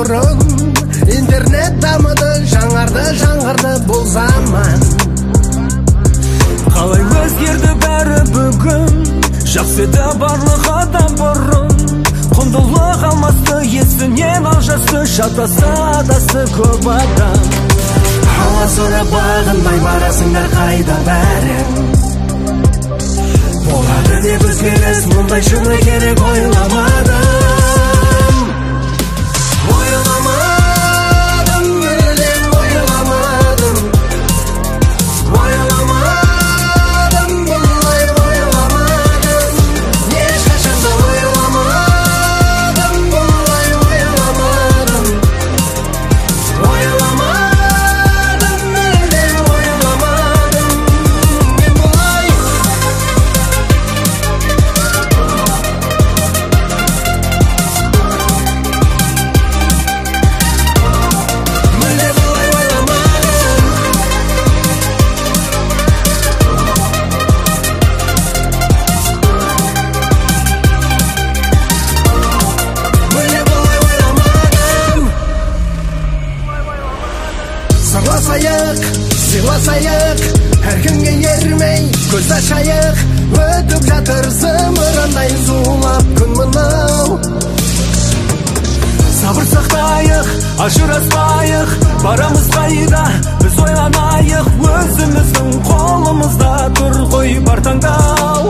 бұрын. Интернет дамыды, жаңғырды бұл заман. Қалай өзгерді бәрі бүгін, жақсы еді барлық адам бұрын. Құндылық алмасты, есінен алжасты, адасты көп адам. Ауа сорап бағынбай барасыңдар қайда бәрің. Болады деп өзгеріс, мұндай шыны керек ойламадым. Сыйласайық, әркімге ермей көз ашайық. Өтіп жатыр зымырандай зулап күн мынау. Сабыр сақтайық, ажыраспайық, барамыз қайда біз ойланайық. Өзіміздің қолымызда тұр ғой бар таңдау.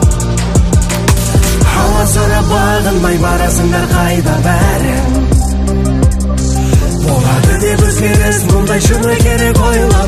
Ауа сорап бағынбай барасыңдар қайда бәрің. Болады деп өзгеріс, мұндай шыны керек ойла.